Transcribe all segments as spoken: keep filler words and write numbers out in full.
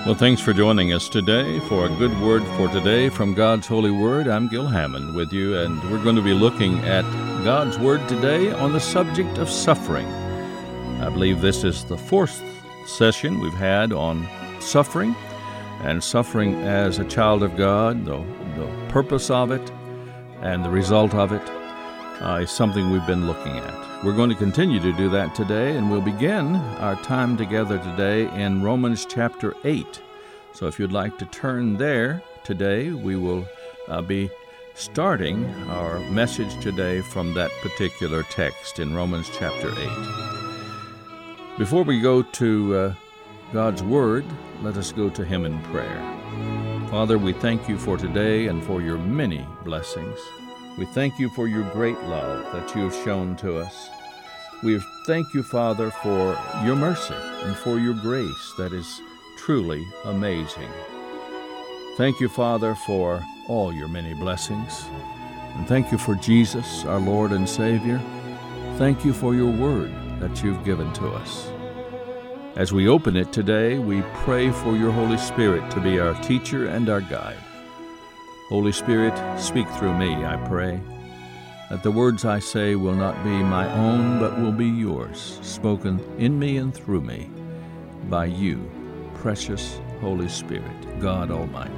Well, thanks for joining us today for a good word for today from God's Holy Word. I'm Gil Hammond with you, and we're going to be looking at God's Word today on the subject of suffering. I believe this is the fourth session we've had on suffering, and suffering as a child of God, the, the purpose of it and the result of it uh, is something we've been looking at. We're going to continue to do that today, and we'll begin our time together today in Romans chapter eight. So if you'd like to turn there today, we will uh, be starting our message today from that particular text in Romans chapter eight. Before we go to uh, God's Word, let us go to Him in prayer. Father, we thank you for today and for your many blessings. We thank you for your great love that you have shown to us. We thank you, Father, for your mercy and for your grace that is truly amazing. Thank you, Father, for all your many blessings. And thank you for Jesus, our Lord and Savior. Thank you for your word that you've given to us. As we open it today, we pray for your Holy Spirit to be our teacher and our guide. Holy Spirit, speak through me, I pray, that the words I say will not be my own, but will be yours, spoken in me and through me by you, precious Holy Spirit, God Almighty.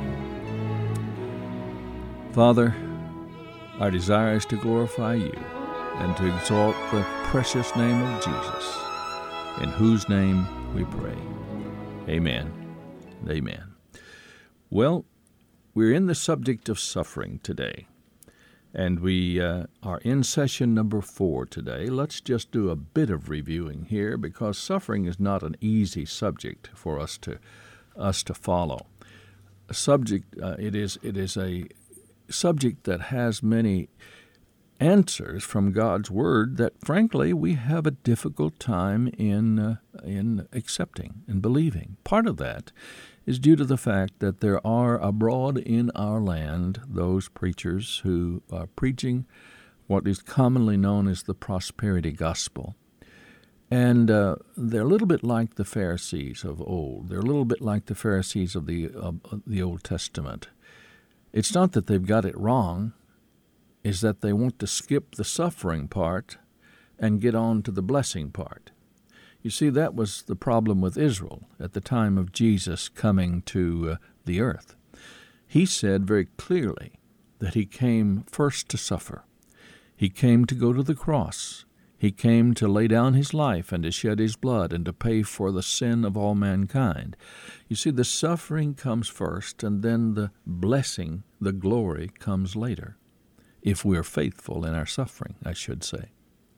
Father, our desire is to glorify you and to exalt the precious name of Jesus, in whose name we pray. Amen and amen. Well, we're in the subject of suffering today, and we uh, are in session number four today. Let's just do a bit of reviewing here, because suffering is not an easy subject for us to us to follow. A subject uh, it is it is a subject that has many answers from God's Word that, frankly, we have a difficult time in uh, in accepting and believing. Part of that is due to the fact that there are abroad in our land those preachers who are preaching what is commonly known as the prosperity gospel. And uh, they're a little bit like the Pharisees of old. They're a little bit like the Pharisees of the, uh, the Old Testament. It's not that they've got it wrong, is that they want to skip the suffering part and get on to the blessing part. You see, that was the problem with Israel at the time of Jesus coming to uh, the earth. He said very clearly that he came first to suffer. He came to go to the cross. He came to lay down his life and to shed his blood and to pay for the sin of all mankind. You see, the suffering comes first, and then the blessing, the glory, comes later, if we're faithful in our suffering, I should say.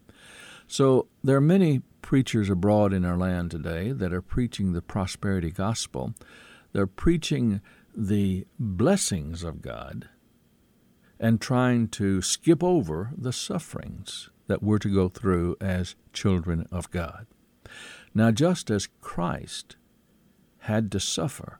So there are many preachers abroad in our land today that are preaching the prosperity gospel. They're preaching the blessings of God and trying to skip over the sufferings that we're to go through as children of God. Now, just as Christ had to suffer,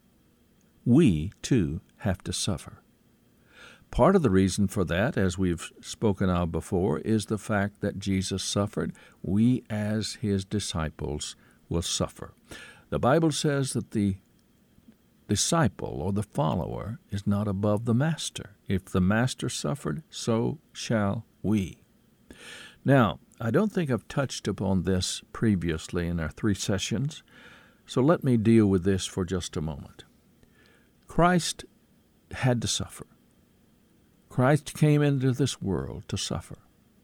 we too have to suffer. Part of the reason for that, as we've spoken of before, is the fact that Jesus suffered. We, as his disciples, will suffer. The Bible says that the disciple or the follower is not above the master. If the master suffered, so shall we. Now, I don't think I've touched upon this previously in our three sessions, so let me deal with this for just a moment. Christ had to suffer. Christ came into this world to suffer.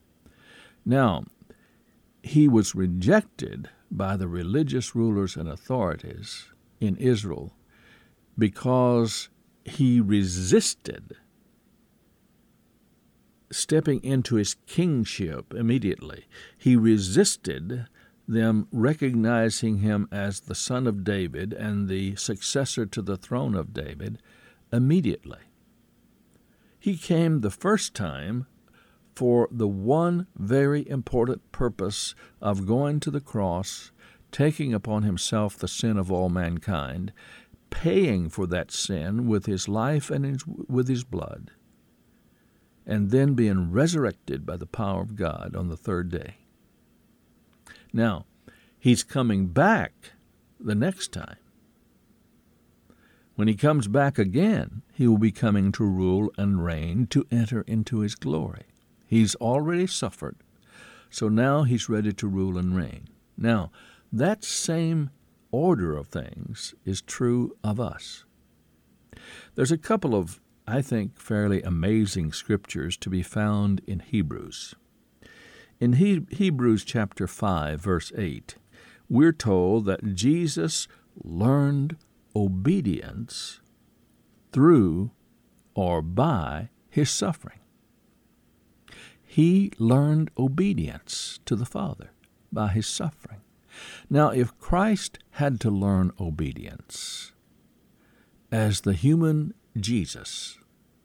Now, he was rejected by the religious rulers and authorities in Israel because he resisted stepping into his kingship immediately. He resisted them recognizing him as the son of David and the successor to the throne of David immediately. He came the first time for the one very important purpose of going to the cross, taking upon himself the sin of all mankind, paying for that sin with his life and his, with his blood, and then being resurrected by the power of God on the third day. Now, he's coming back the next time When he comes back again, he will be coming to rule and reign, to enter into his glory. He's already suffered, so now he's ready to rule and reign. Now, that same order of things is true of us. There's a couple of, I think, fairly amazing scriptures to be found in Hebrews. In he- Hebrews chapter five, verse eight, we're told that Jesus learned obedience through or by his suffering. He learned obedience to the Father by his suffering. Now, if Christ had to learn obedience as the human Jesus,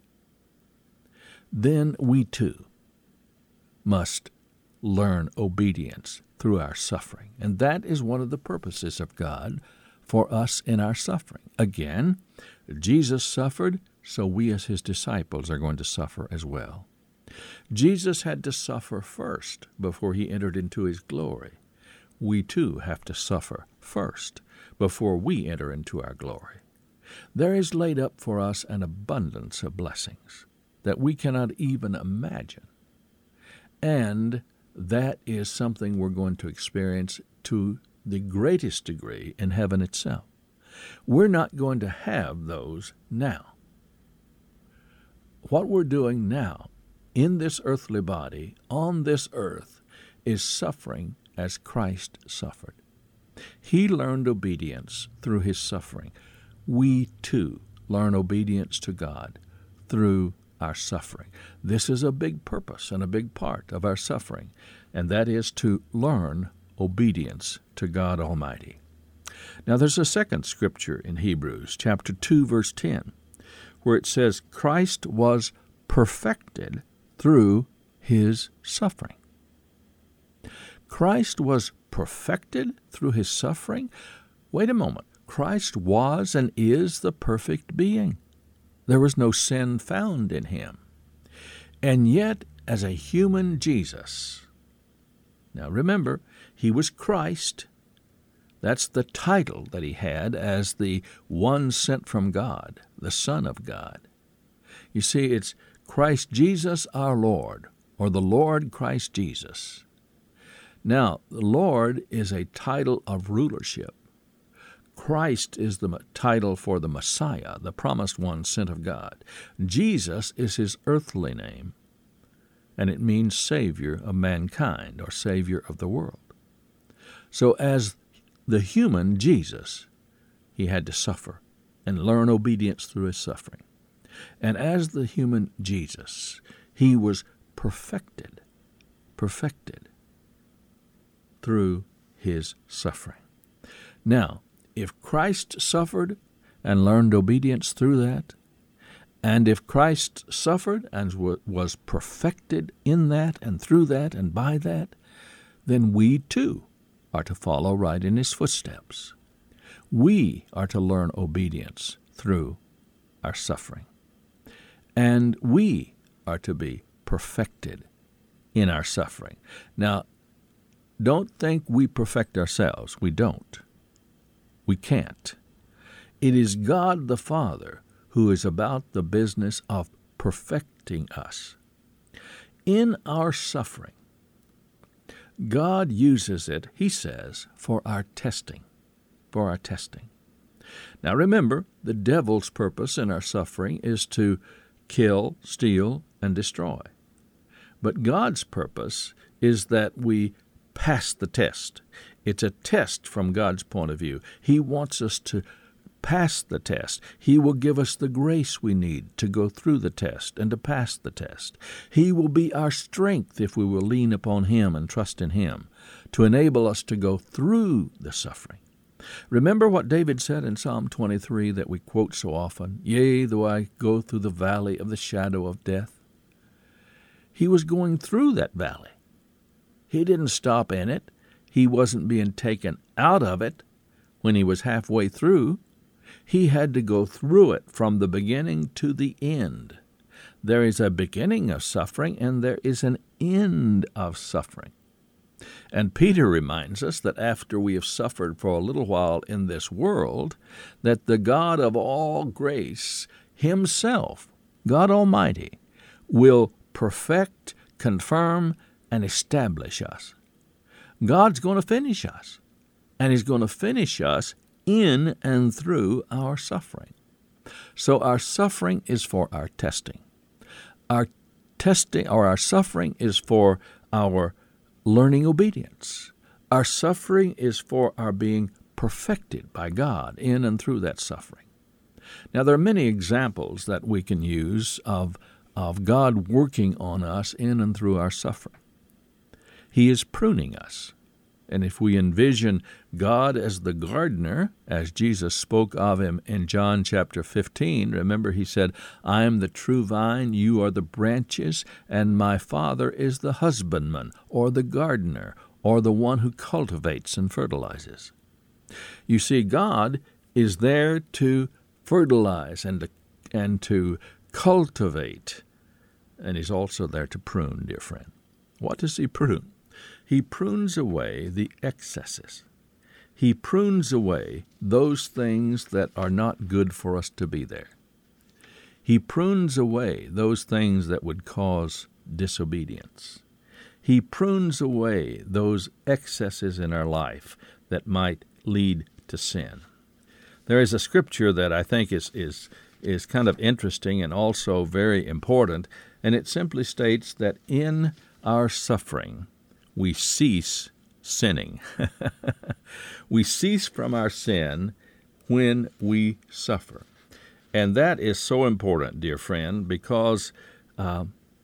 then we too must learn obedience through our suffering. And that is one of the purposes of God for us in our suffering. Again, Jesus suffered, so we as his disciples are going to suffer as well. Jesus had to suffer first before he entered into his glory. We too have to suffer first before we enter into our glory. There is laid up for us an abundance of blessings that we cannot even imagine. And that is something we're going to experience to the greatest degree in heaven itself. We're not going to have those now. What we're doing now in this earthly body, on this earth, is suffering as Christ suffered. He learned obedience through his suffering. We, too, learn obedience to God through our suffering. This is a big purpose and a big part of our suffering, and that is to learn obedience to God Almighty. Now, there's a second scripture in Hebrews, chapter two, verse ten, where it says, Christ was perfected through his suffering. Christ was perfected through his suffering? Wait a moment. Christ was and is the perfect being. There was no sin found in him. And yet, as a human Jesus, now remember, he was Christ. That's the title that he had as the one sent from God, the Son of God. You see, it's Christ Jesus our Lord, or the Lord Christ Jesus. Now, the Lord is a title of rulership. Christ is the title for the Messiah, the promised one sent of God. Jesus is his earthly name, and it means Savior of mankind, or Savior of the world. So as the human Jesus, he had to suffer and learn obedience through his suffering. And as the human Jesus, he was perfected, perfected through his suffering. Now, if Christ suffered and learned obedience through that, and if Christ suffered and was perfected in that and through that and by that, then we too are to follow right in his footsteps. We are to learn obedience through our suffering. And we are to be perfected in our suffering. Now, don't think we perfect ourselves. We don't. We can't. It is God the Father who is about the business of perfecting us. In our suffering, God uses it, he says, for our testing, for our testing. Now remember, the devil's purpose in our suffering is to kill, steal, and destroy. But God's purpose is that we pass the test. It's a test from God's point of view. He wants us to pass the test. He will give us the grace we need to go through the test and to pass the test. He will be our strength if we will lean upon him and trust in him to enable us to go through the suffering. Remember what David said in Psalm twenty-three that we quote so often, "Yea, though I go through the valley of the shadow of death." He was going through that valley. He didn't stop in it. He wasn't being taken out of it when he was halfway through. He had to go through it from the beginning to the end. There is a beginning of suffering, and there is an end of suffering. And Peter reminds us that after we have suffered for a little while in this world, that the God of all grace himself, God Almighty, will perfect, confirm, and establish us. God's going to finish us, and he's going to finish us in and through our suffering. So our suffering is for our testing. Our testing or our suffering is for our learning obedience. Our suffering is for our being perfected by God in and through that suffering. Now, there are many examples that we can use of, of God working on us in and through our suffering. He is pruning us. And if we envision God as the gardener, as Jesus spoke of him in John chapter fifteen, remember he said, I am the true vine, you are the branches, and my Father is the husbandman, or the gardener, or the one who cultivates and fertilizes. You see, God is there to fertilize and to, and to cultivate, and he's also there to prune, dear friend. What does he prune? He prunes away the excesses. He prunes away those things that are not good for us to be there. He prunes away those things that would cause disobedience. He prunes away those excesses in our life that might lead to sin. There is a scripture that I think is, is, is kind of interesting and also very important, and it simply states that in our suffering, we cease sinning. We cease from our sin when we suffer. And that is so important, dear friend, because uh,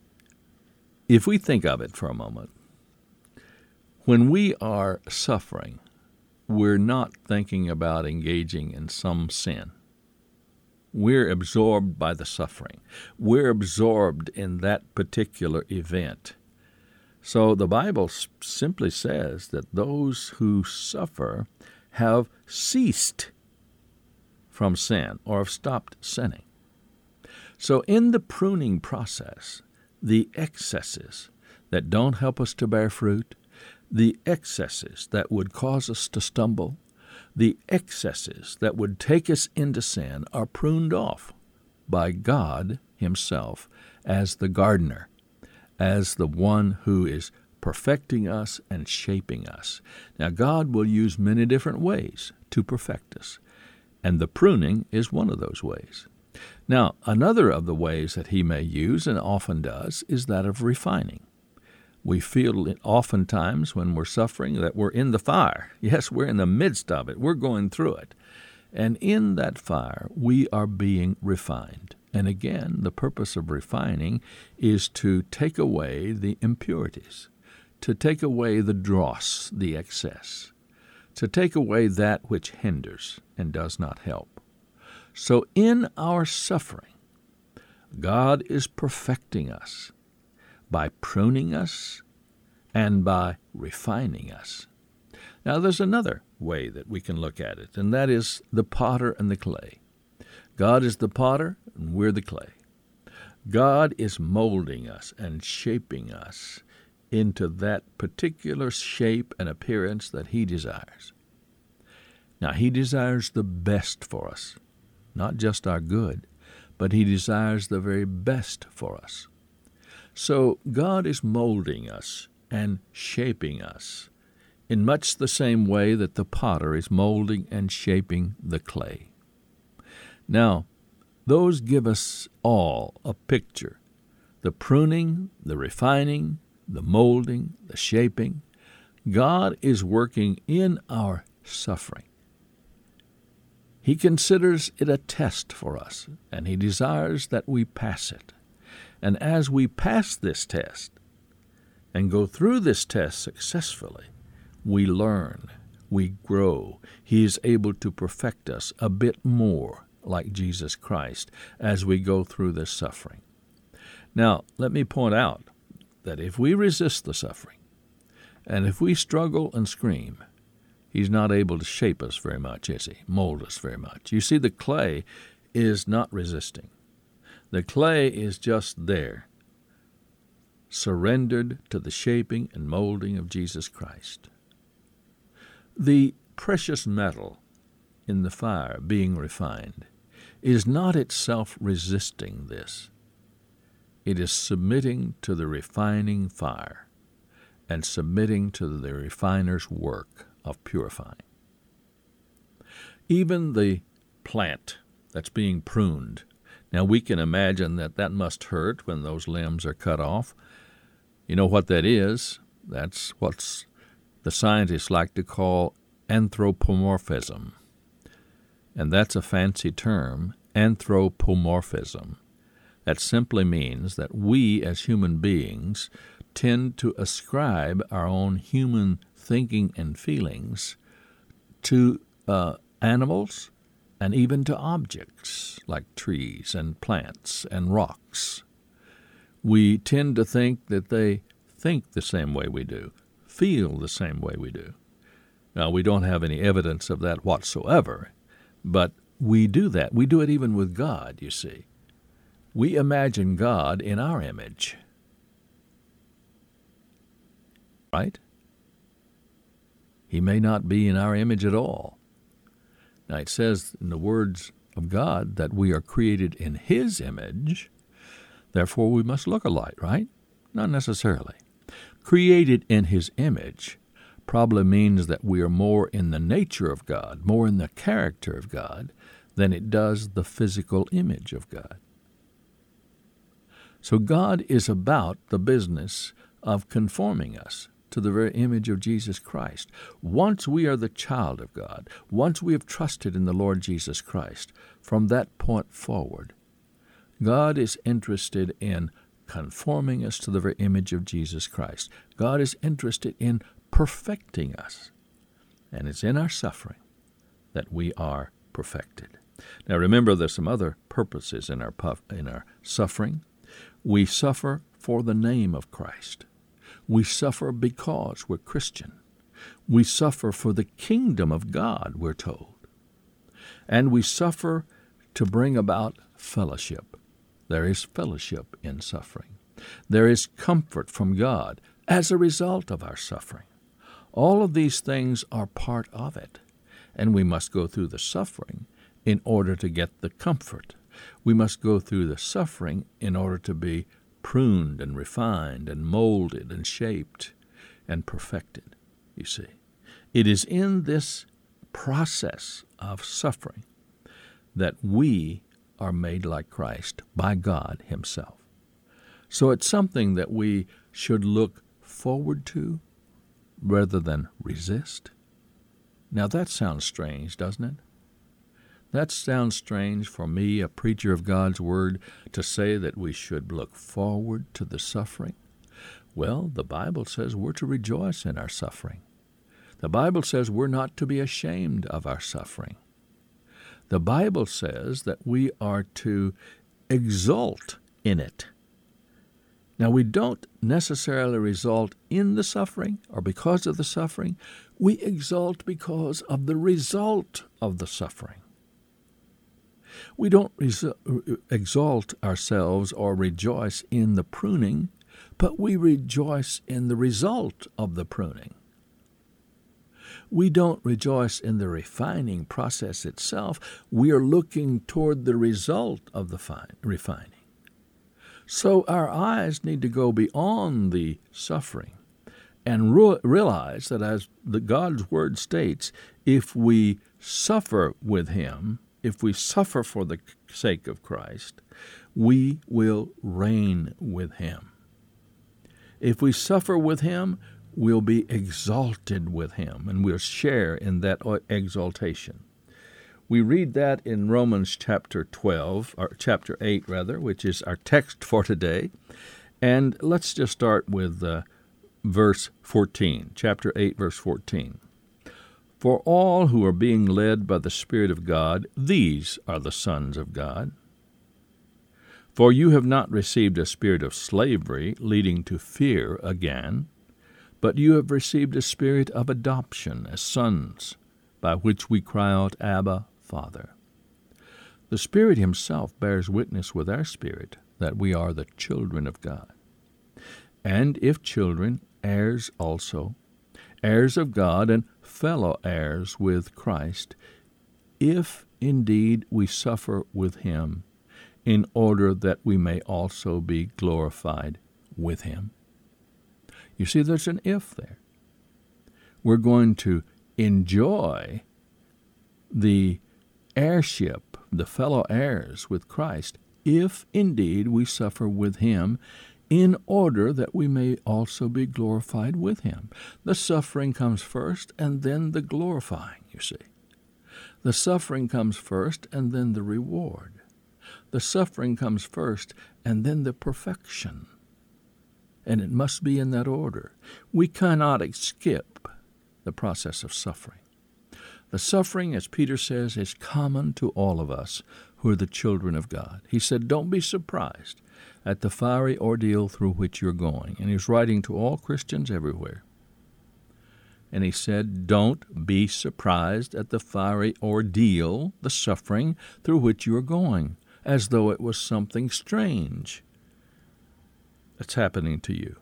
if we think of it for a moment, when we are suffering, we're not thinking about engaging in some sin. We're absorbed by the suffering. We're absorbed in that particular event. So the Bible simply says that those who suffer have ceased from sin or have stopped sinning. So in the pruning process, the excesses that don't help us to bear fruit, the excesses that would cause us to stumble, the excesses that would take us into sin are pruned off by God himself as the gardener, as the one who is perfecting us and shaping us. Now, God will use many different ways to perfect us, and the pruning is one of those ways. Now, another of the ways that he may use, and often does, is that of refining. We feel it oftentimes when we're suffering that we're in the fire. Yes, we're in the midst of it. We're going through it. And in that fire, we are being refined. And again, the purpose of refining is to take away the impurities, to take away the dross, the excess, to take away that which hinders and does not help. So in our suffering, God is perfecting us by pruning us and by refining us. Now, there's another way that we can look at it, and that is the potter and the clay. God is the potter, and we're the clay. God is molding us and shaping us into that particular shape and appearance that he desires. Now, he desires the best for us, not just our good, but he desires the very best for us. So God is molding us and shaping us in much the same way that the potter is molding and shaping the clay. Now, those give us all a picture. The pruning, the refining, the molding, the shaping. God is working in our suffering. He considers it a test for us, and he desires that we pass it. And as we pass this test and go through this test successfully, we learn, we grow. He is able to perfect us a bit more like Jesus Christ as we go through this suffering. Now, let me point out that if we resist the suffering, and if we struggle and scream, he's not able to shape us very much, is he? Mold us very much. You see, the clay is not resisting. The clay is just there, surrendered to the shaping and molding of Jesus Christ. The precious metal in the fire being refined is not itself resisting this. It is submitting to the refining fire and submitting to the refiner's work of purifying. Even the plant that's being pruned, now we can imagine that that must hurt when those limbs are cut off. You know what that is? That's what the scientists like to call anthropomorphism. And that's a fancy term, anthropomorphism. That simply means that we as human beings tend to ascribe our own human thinking and feelings to uh, animals and even to objects like trees and plants and rocks. We tend to think that they think the same way we do, feel the same way we do. Now, we don't have any evidence of that whatsoever, but we do that. We do it even with God, you see. We imagine God in our image. Right? He may not be in our image at all. Now, it says in the words of God that we are created in His image, therefore we must look alike, right? Not necessarily. Created in His image probably means that we are more in the nature of God, more in the character of God, than it does the physical image of God. So God is about the business of conforming us to the very image of Jesus Christ. Once we are the child of God, once we have trusted in the Lord Jesus Christ, from that point forward, God is interested in conforming us to the very image of Jesus Christ. God is interested in perfecting us. And it's in our suffering that we are perfected. Now remember, there's some other purposes in our puff, in our suffering. We suffer for the name of Christ. We suffer because we're Christian. We suffer for the kingdom of God, we're told. And we suffer to bring about fellowship. There is fellowship in suffering. There is comfort from God as a result of our suffering. All of these things are part of it, and we must go through the suffering in order to get the comfort. We must go through the suffering in order to be pruned and refined and molded and shaped and perfected, you see. It is in this process of suffering that we are made like Christ by God Himself. So it's something that we should look forward to rather than resist. Now that sounds strange, doesn't it? That sounds strange for me, a preacher of God's Word, to say that we should look forward to the suffering. Well, the Bible says we're to rejoice in our suffering. The Bible says we're not to be ashamed of our suffering. The Bible says that we are to exult in it. Now, we don't necessarily result in the suffering or because of the suffering. We exult because of the result of the suffering. We don't resu- exalt ourselves or rejoice in the pruning, but we rejoice in the result of the pruning. We don't rejoice in the refining process itself. We are looking toward the result of the fine, refining. So our eyes need to go beyond the suffering and re- realize that, as the God's Word states, if we suffer with Him, if we suffer for the sake of Christ, we will reign with Him. If we suffer with Him, we'll be exalted with Him, and we'll share in that exaltation. We read that in Romans chapter twelve, or chapter eight, rather, which is our text for today. And let's just start with uh, verse fourteen, chapter eight, verse fourteen. For all who are being led by the Spirit of God, these are the sons of God. For you have not received a spirit of slavery, leading to fear again, but you have received a spirit of adoption as sons, by which we cry out, Abba, Father. The Spirit Himself bears witness with our spirit that we are the children of God. and if children, heirs also, heirs of God and fellow heirs with Christ, if indeed we suffer with him, in order that we may also be glorified with him. You see, there's an if there. We're going to enjoy the heirship, the fellow heirs with Christ, if indeed we suffer with him, in order that we may also be glorified with him. The suffering comes first, and then the glorifying, you see. The suffering comes first, and then the reward. The suffering comes first, and then the perfection. And it must be in that order. We cannot skip the process of suffering. The suffering, as Peter says, is common to all of us who are the children of God. He said, don't be surprised at the fiery ordeal through which you're going. And he's writing to all Christians everywhere. And he said, don't be surprised at the fiery ordeal, the suffering through which you're going, as though it was something strange that's happening to you.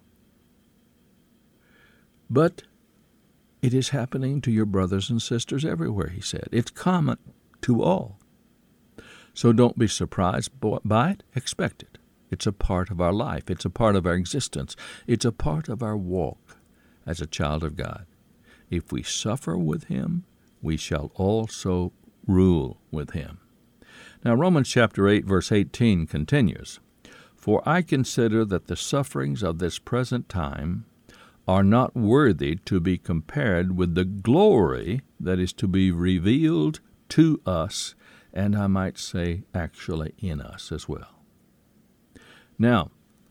But it is happening to your brothers and sisters everywhere, he said. It's common to all. So don't be surprised by it. Expect it. It's a part of our life. It's a part of our existence. It's a part of our walk as a child of God. If we suffer with him, we shall also rule with him. Now, Romans chapter eight, verse eighteen continues, For I consider that the sufferings of this present time are not worthy to be compared with the glory that is to be revealed to us, and I might say actually in us as well. Now,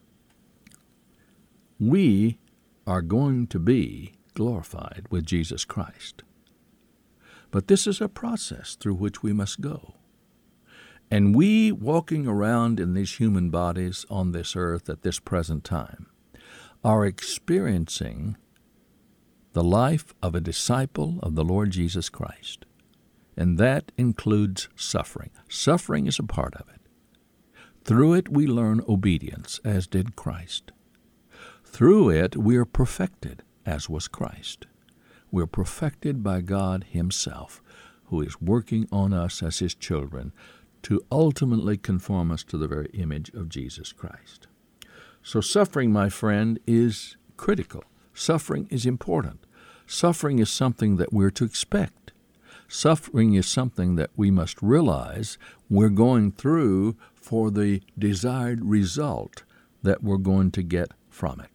we are going to be glorified with Jesus Christ. But this is a process through which we must go. And we, walking around in these human bodies on this earth at this present time, are experiencing the life of a disciple of the Lord Jesus Christ. And that includes suffering. Suffering is a part of it. Through it we learn obedience, as did Christ. Through it we are perfected, as was Christ. We are perfected by God himself, who is working on us as his children to ultimately conform us to the very image of Jesus Christ. So suffering, my friend, is critical. Suffering is important. Suffering is something that we're to expect. Suffering is something that we must realize we're going through for the desired result that we're going to get from it.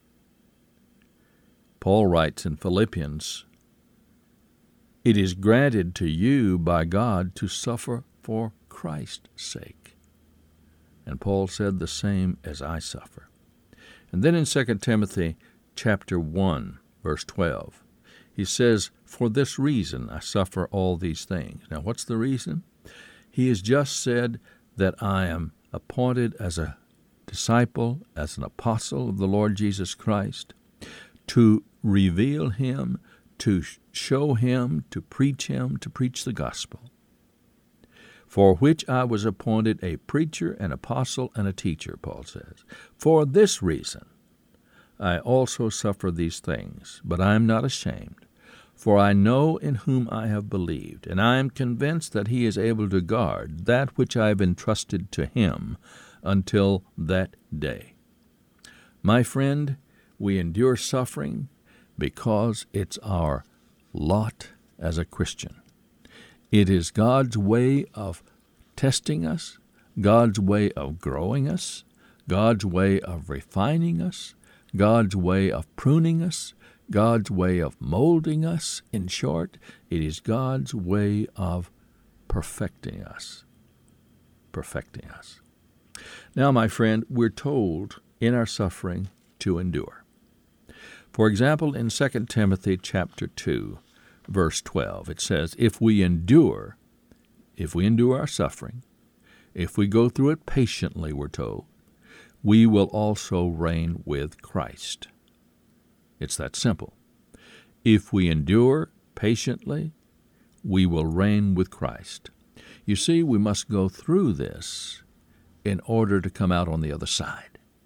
Paul writes in Philippians, It is granted to you by God to suffer for Christ's sake. And Paul said the same as I suffer. And then in Second Timothy chapter one, verse twelve, he says, For this reason I suffer all these things. Now what's the reason? He has just said that I am appointed as a disciple, as an apostle of the Lord Jesus Christ, to reveal him, to show him, to preach him, to preach the gospel, for which I was appointed a preacher, an apostle, and a teacher, Paul says. For this reason I also suffer these things, but I am not ashamed, for I know in whom I have believed, and I am convinced that he is able to guard that which I have entrusted to him until that day. My friend, we endure suffering because it's our lot as a Christian. It is God's way of testing us, God's way of growing us, God's way of refining us, God's way of pruning us, God's way of molding us. In short, it is God's way of perfecting us. Perfecting us. Now, my friend, we're told in our suffering to endure. For example, in Second Timothy chapter two, verse twelve, it says, If we endure, if we endure our suffering, if we go through it patiently, we're told, we will also reign with Christ. It's that simple. If we endure patiently, we will reign with Christ. You see, we must go through this in order to come out on the other side.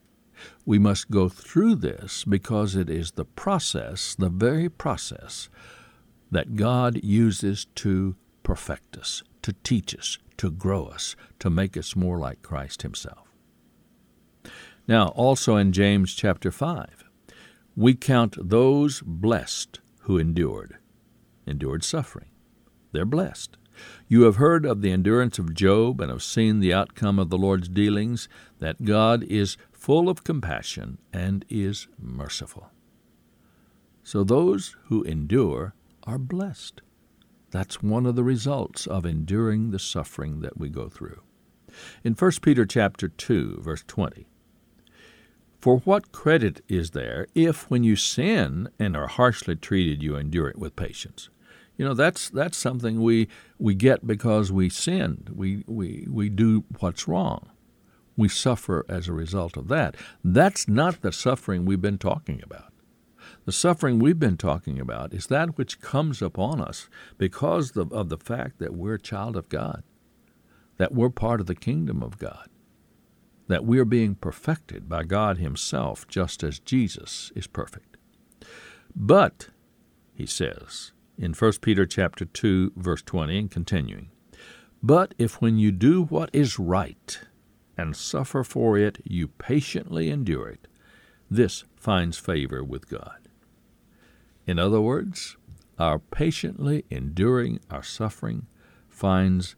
We must go through this because it is the process, the very process, that God uses to perfect us, to teach us, to grow us, to make us more like Christ himself. Now, also in James chapter five, we count those blessed who endured, endured suffering. They're blessed. You have heard of the endurance of Job and have seen the outcome of the Lord's dealings, that God is full of compassion and is merciful. So those who endure are blessed. That's one of the results of enduring the suffering that we go through. In First Peter chapter two, verse twenty, "For what credit is there if when you sin and are harshly treated you endure it with patience?" You know, that's that's something we we get because we sinned. We, we, we do what's wrong. We suffer as a result of that. That's not the suffering we've been talking about. The suffering we've been talking about is that which comes upon us because of, of the fact that we're a child of God, that we're part of the kingdom of God, that we're being perfected by God himself just as Jesus is perfect. But, he says, in First Peter chapter two, verse twenty, and continuing, "But if when you do what is right and suffer for it, you patiently endure it, this finds favor with God." In other words, our patiently enduring our suffering finds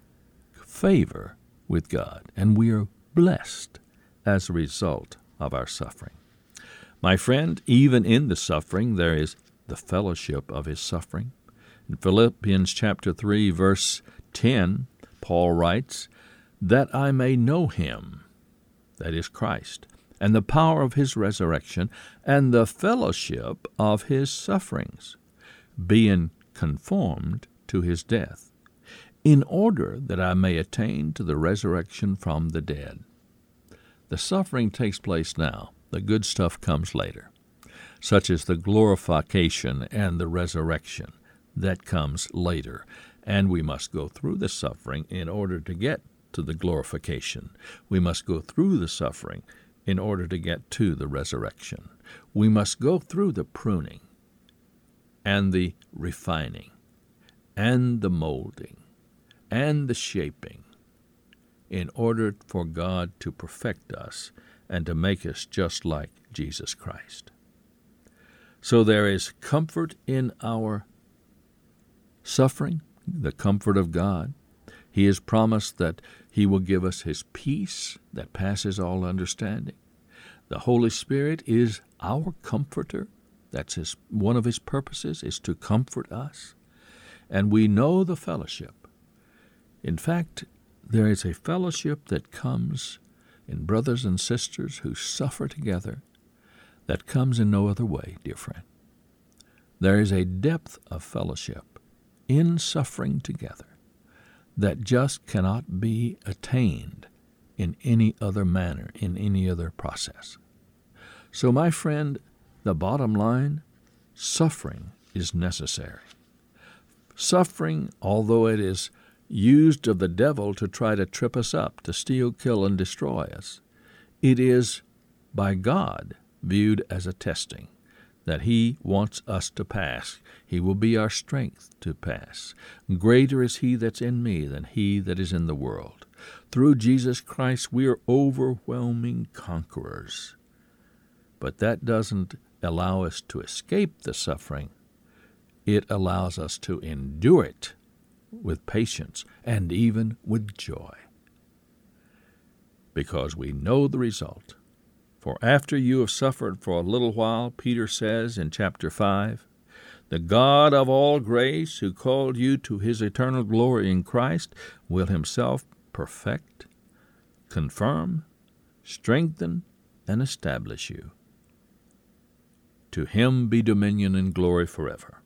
favor with God, and we are blessed as a result of our suffering. My friend, even in the suffering, there is the fellowship of his suffering. In Philippians chapter three, verse ten, Paul writes, "That I may know him," that is Christ, "and the power of his resurrection, and the fellowship of his sufferings, being conformed to his death, in order that I may attain to the resurrection from the dead." The suffering takes place now. The good stuff comes later, such as the glorification and the resurrection. That comes later, and we must go through the suffering in order to get to the glorification. We must go through the suffering in order to get to the resurrection. We must go through the pruning and the refining and the molding and the shaping in order for God to perfect us and to make us just like Jesus Christ. So there is comfort in our suffering, the comfort of God. He has promised that he will give us his peace that passes all understanding. The Holy Spirit is our comforter. That's his, one of his purposes, is to comfort us. And we know the fellowship. In fact, there is a fellowship that comes in brothers and sisters who suffer together that comes in no other way, dear friend. There is a depth of fellowship in suffering together that just cannot be attained in any other manner, in any other process. So, my friend, the bottom line, suffering is necessary. Suffering, although it is used of the devil to try to trip us up, to steal, kill, and destroy us, it is by God viewed as a testing that he wants us to pass. He will be our strength to pass. Greater is he that's in me than he that is in the world. Through Jesus Christ, we are overwhelming conquerors. But that doesn't allow us to escape the suffering. It allows us to endure it with patience and even with joy, because we know the result. For after you have suffered for a little while, Peter says in chapter five, the God of all grace, who called you to his eternal glory in Christ, will himself perfect, confirm, strengthen, and establish you. To him be dominion and glory forever.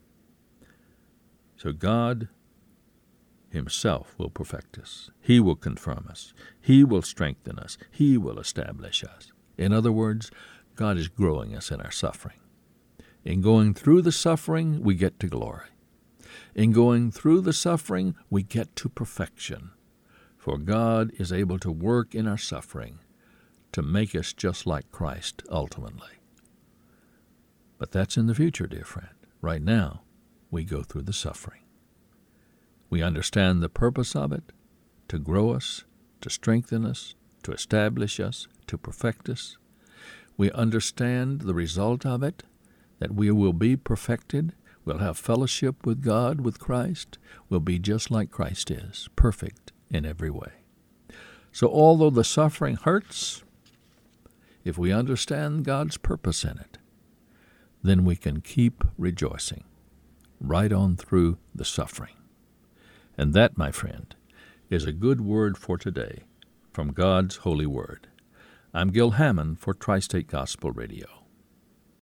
So God himself will perfect us. He will confirm us. He will strengthen us. He will establish us. In other words, God is growing us in our suffering. In going through the suffering, we get to glory. In going through the suffering, we get to perfection. For God is able to work in our suffering to make us just like Christ ultimately. But that's in the future, dear friend. Right now, we go through the suffering. We understand the purpose of it, to grow us, to strengthen us, to establish us, to perfect us. We understand the result of it, that we will be perfected, we'll have fellowship with God, with Christ, we'll be just like Christ is, perfect in every way. So although the suffering hurts, if we understand God's purpose in it, then we can keep rejoicing right on through the suffering. And that, my friend, is a good word for today from God's holy word. I'm Gil Hammond for Tri-State Gospel Radio.